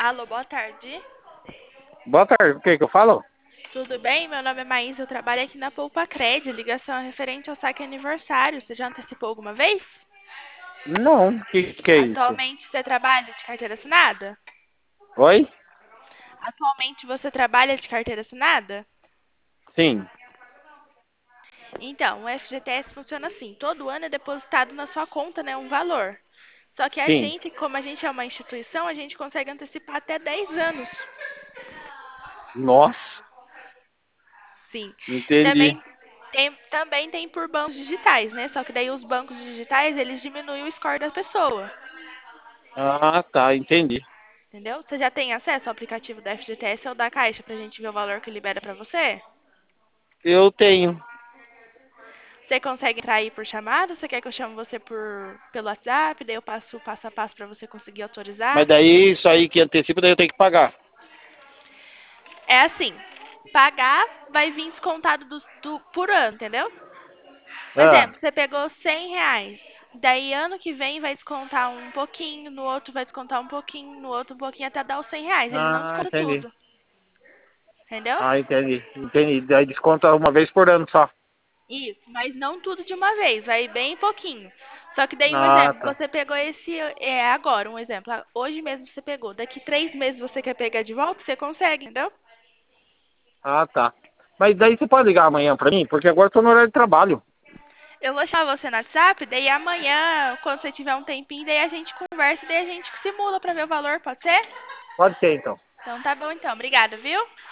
Alô, boa tarde. Boa tarde, o que eu falo? Tudo bem? Meu nome é Maísa, eu trabalho aqui na Poupa Cred. Ligação é referente ao saque aniversário. Você já antecipou alguma vez? Não, que é isso? Atualmente você trabalha de carteira assinada? Oi? Atualmente você trabalha de carteira assinada? Sim, Então, o FGTS funciona assim: todo ano é depositado na sua conta, né, um valor. Só que a sim. gente, como a gente é uma instituição, a gente consegue antecipar até 10 anos. Nossa, Sim. entendi. Também tem por bancos digitais, né? Só que daí os bancos digitais, eles diminuem o score da pessoa. Ah, tá, entendi. Entendeu? Você já tem acesso ao aplicativo da FGTS ou da Caixa pra gente ver o valor que libera pra você? Eu tenho. Você consegue entrar aí por chamada? Você quer que eu chame você pelo WhatsApp? Daí eu passo o passo a passo pra você conseguir Mas autorizar? daí isso aí que antecipa, daí eu tenho que pagar. É assim, pagar vai vir descontado por ano, entendeu? Um Ah, exemplo, você pegou R$ 100. Daí ano que vem vai descontar um pouquinho, no outro vai descontar um pouquinho, no outro um pouquinho até dar os R$ 100. Ele não desconta entendi. tudo, entendeu? Ah, entendi. Entendi. Daí desconta uma vez por ano só. Isso, mas não tudo de uma vez, vai bem pouquinho. Só que daí um Ah, exemplo, tá. você pegou esse agora, um exemplo. Hoje mesmo você pegou, daqui 3 meses você quer pegar de volta, você consegue, entendeu? Ah, tá. Mas daí você pode ligar amanhã pra mim? Porque agora eu tô no horário de trabalho. Eu vou chamar você no WhatsApp, daí amanhã, quando você tiver um tempinho, daí a gente conversa, daí a gente simula pra ver o valor, pode ser? Pode ser, então. Então tá bom então, obrigada, viu?